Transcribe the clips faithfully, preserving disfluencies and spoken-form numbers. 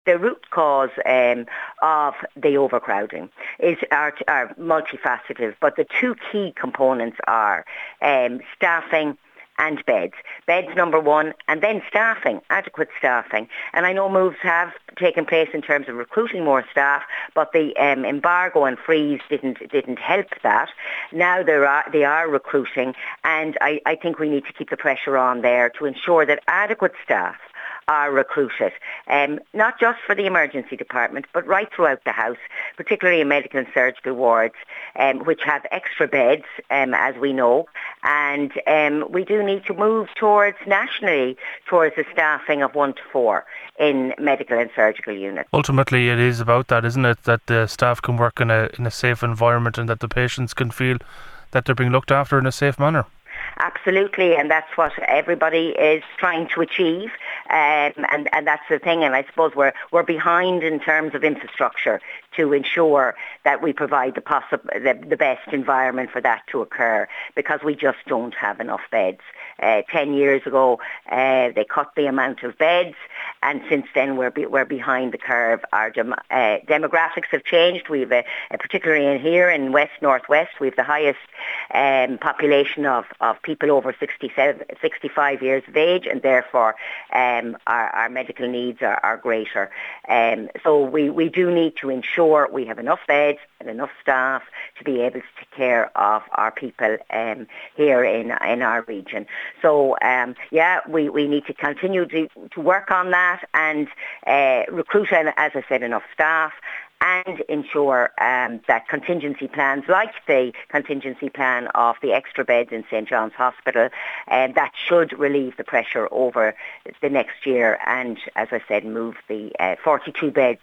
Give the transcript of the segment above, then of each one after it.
The root cause um, of the overcrowding is are, are multifaceted, but the two key components are um, staffing and beds. Beds number one, and then staffing, adequate staffing. And I know moves have taken place in terms of recruiting more staff, but the um, embargo and freeze didn't didn't help that. Now there are they are recruiting, and I, I think we need to keep the pressure on there to ensure that adequate staff are recruited, um, not just for the emergency department, but right throughout the house, particularly in medical and surgical wards, um, which have extra beds, um, as we know. And um, we do need to move towards, nationally, towards a staffing of one to four in medical and surgical units. Ultimately, it is about that, isn't it? That the staff can work in a in a safe environment and that the patients can feel that they're being looked after in a safe manner. Absolutely, and that's what everybody is trying to achieve, um, and, and that's the thing. And I suppose we're we're behind in terms of infrastructure to ensure that we provide the, possi- the, the best environment for that to occur, because we just don't have enough beds. Uh, ten years ago, uh, they cut the amount of beds, and since then we're be, we're behind the curve. Our dem- uh, demographics have changed. We've, uh, particularly in here in West Northwest, we've the highest um, population of, of people over sixty-seven, sixty-five years of age, and therefore um, our, our medical needs are, are greater. Um, so we, we do need to ensure we have enough beds and enough staff to be able to take care of our people um, here in in our region. So um, yeah, we, we need to continue to, to work on that and uh, recruit, as I said, enough staff, and ensure um, that contingency plans, like the contingency plan of the extra beds in St John's Hospital, um, that should relieve the pressure over the next year. And as I said, move the uh, forty-two beds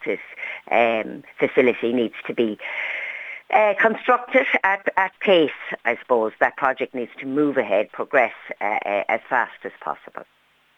um, facility needs to be Uh, constructed at, at pace, I suppose. That project needs to move ahead, progress uh, uh, as fast as possible.